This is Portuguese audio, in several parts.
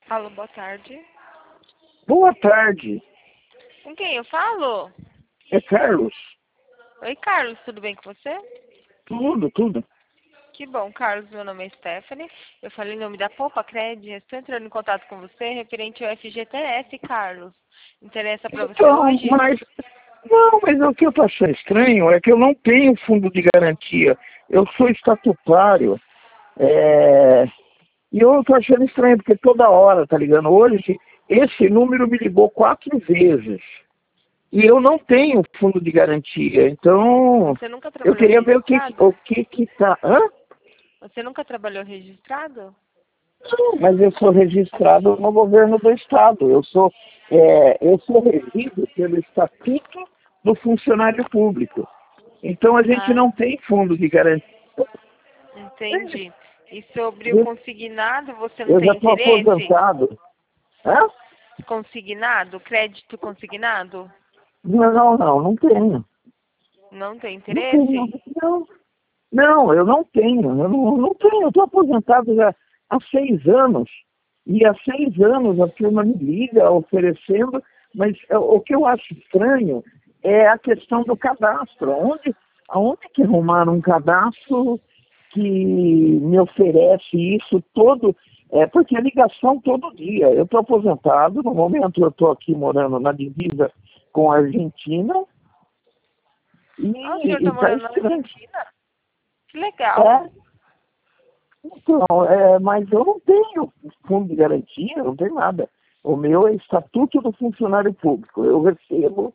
Alô, boa tarde. Boa tarde, Com quem eu falo? é Carlos. Oi, Carlos, tudo bem com você? Tudo. Que bom, Carlos, meu nome é Stephanie. Eu falei em nome da Poupa Cred. Estou entrando em contato com você referente ao FGTS, Carlos. Interessa para você Então, hoje? mas o que eu tô achando estranho é que eu não tenho fundo de garantia. Eu sou estatutário. E eu tô achando estranho, porque toda hora, tá ligando? Hoje, esse número me ligou 4 vezes. E eu não tenho fundo de garantia. Então, Você nunca eu trabalhou queria ver registrado? o que que tá... Hã? Você nunca trabalhou registrado? Mas eu sou registrado no governo do estado. Eu sou regido pelo Estatuto do Funcionário Público. Então a gente Ah, não tem fundo de garantia. entendi. E sobre o Eu, consignado, você não eu já tem estou interesse? aposentado. Hã? Consignado? Crédito consignado? Não tenho. Não tem Não tenho. interesse? Não, eu não tenho. Eu não tenho. Eu estou aposentado já há 6 anos. E há 6 anos a firma me liga oferecendo, mas o que eu acho estranho é a questão do cadastro. Aonde que arrumaram um cadastro que me oferece isso todo? Porque a ligação todo dia. Eu estou aposentado, no momento eu estou aqui morando na divisa com a Argentina Ah, o senhor e está está morando na estranho. Argentina? Que legal. É, então, mas eu não tenho fundo de garantia, não tenho nada. O meu é Estatuto do Funcionário Público. Eu recebo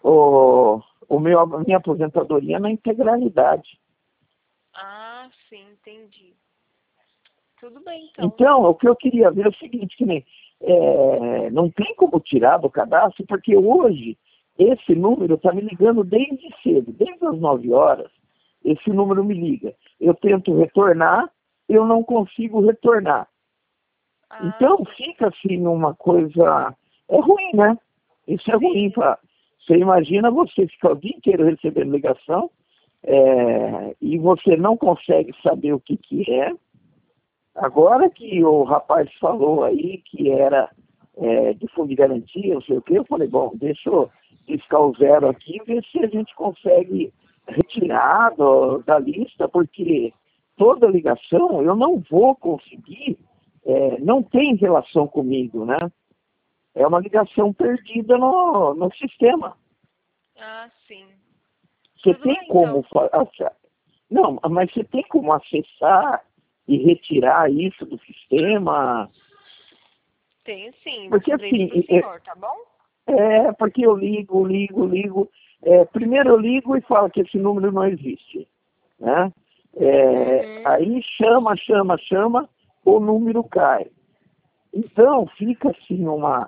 a minha aposentadoria na integralidade. Ah, sim, entendi. Tudo bem, então. Então, o que eu queria ver é o seguinte, que nem, não tem como tirar do cadastro, porque hoje esse número está me ligando desde cedo, desde as 9 horas, esse número me liga. Eu tento retornar, eu não consigo retornar. Ah, Então fica assim uma coisa. É ruim, né? Isso é ruim. sim. Você imagina você ficar o dia inteiro recebendo ligação e você não consegue saber o que, que é. Agora que o rapaz falou aí que era de fundo de garantia, não sei o quê, eu falei, bom, deixa eu riscar o zero aqui e ver se a gente consegue retirar da lista, porque toda ligação eu não vou conseguir, não tem relação comigo, né? É uma ligação perdida no sistema. Ah, sim. Você Tudo tem bem, como então. achar? Não, mas você tem como acessar e retirar isso do sistema? Tenho sim. Vou Porque fazer isso assim, pro senhor, tá bom? porque eu ligo. Primeiro eu ligo e falo que esse número não existe, né? Uhum. Aí chama, o número cai. Então fica assim uma.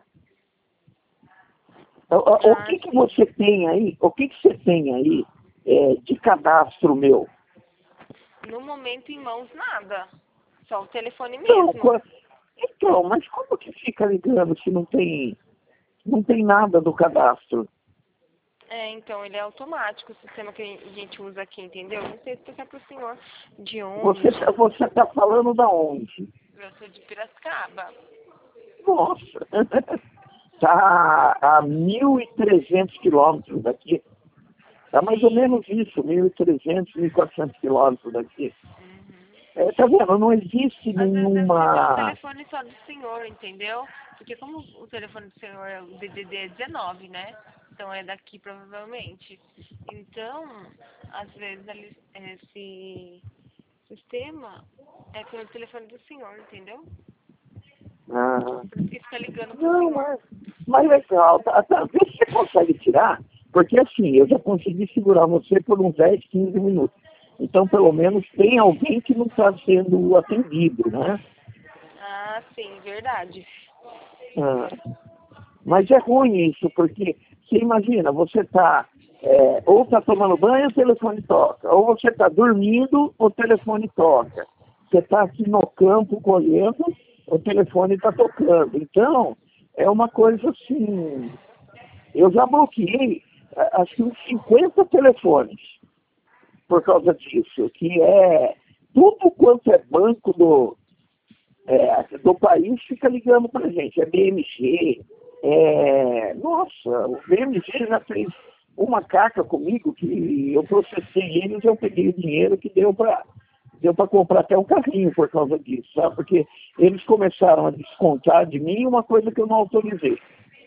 O Ah, que que sim. você tem aí? O que que você tem aí de cadastro meu? No momento, em mãos, nada. Só o telefone Então, mesmo. mas como que fica ligando se não tem nada do cadastro? É, então, ele é automático, o sistema que a gente usa aqui, entendeu? Não sei explicar pro senhor de Você, onde. você tá falando da onde? Eu sou de Piracicaba. Nossa, está a 1.300 quilômetros daqui. Está mais ou Sim. menos isso, 1.300, 1.400 quilômetros daqui. Uhum. Tá vendo? Não existe Às vezes deve ser pelo nenhuma... telefone só do senhor, entendeu? Porque como o telefone do senhor é o DDD 19, né? Então é daqui provavelmente. Então, às vezes esse sistema é pelo telefone do senhor, entendeu? Ah, Por isso que fica ligando pro não, senhor. mas legal. Vê se você consegue tirar, porque assim, eu já consegui segurar você por uns 10, 15 minutos. Então, pelo menos, tem alguém que não está sendo atendido, né? Ah, sim, verdade. Ah, mas é ruim isso, porque você imagina, você está ou está tomando banho, o telefone toca, ou você está dormindo, o telefone toca. Você está aqui no campo colhendo, o telefone está tocando. Então, é uma coisa assim. Eu já bloqueei acho que uns 50 telefones por causa disso, que é tudo quanto é banco do país fica ligando pra gente. É BMG. Nossa, o BMG já fez uma carta comigo que eu processei eles, eu peguei o dinheiro que deu para comprar até um carrinho por causa disso, sabe? Porque eles começaram a descontar de mim uma coisa que eu não autorizei.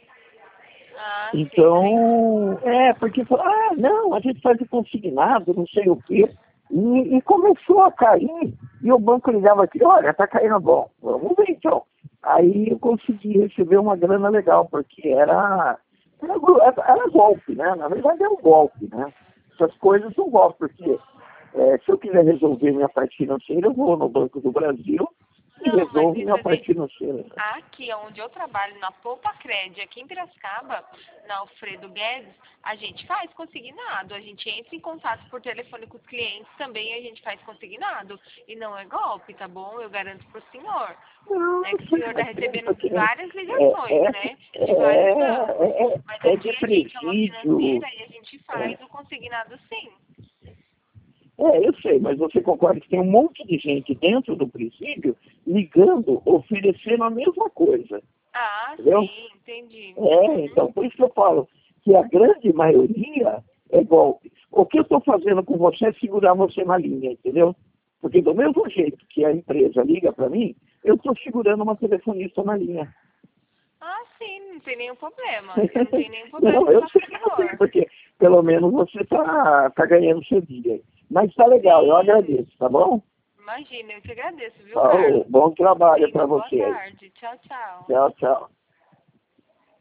Então, porque falaram, não, a gente faz o consignado, não sei o quê. E começou a cair, e o banco ligava aqui, olha, tá caindo bom, vamos ver então. Aí eu consegui receber uma grana legal, porque era golpe, né? Na verdade é um golpe, né? Essas coisas são golpe, porque se eu quiser resolver minha parte financeira, eu vou no Banco do Brasil e resolvo minha parte financeira. Aqui, onde eu trabalho, na Poupa Cred, aqui em Piracicaba, na Alfredo Guedes, a gente faz consignado. A gente entra em contato por telefone com os clientes também, a gente faz consignado. E não é golpe, tá bom? Eu garanto pro senhor. Não, Que o senhor está recebendo várias ligações, né? De vários bancos. Mas aqui de a gente é uma presídio. financeira e a gente faz o consignado sim. Eu sei, mas você concorda que tem um monte de gente dentro do presídio ligando, oferecendo a mesma coisa. Entendeu? Sim, entendi. Então, por isso que eu falo que a grande maioria é golpe. O que eu estou fazendo com você é segurar você na linha, entendeu? Porque do mesmo jeito que a empresa liga para mim, eu estou segurando uma telefonista na linha. Sim, não tem nenhum problema. Eu não tenho nenhum problema. Não, eu sei que não tem, porque pelo menos você tá ganhando seu dia. Mas tá legal, eu agradeço, tá bom? Imagina, eu te agradeço, viu, Carlos? Bom trabalho para você. Boa tarde. Tchau, tchau. Tchau, tchau.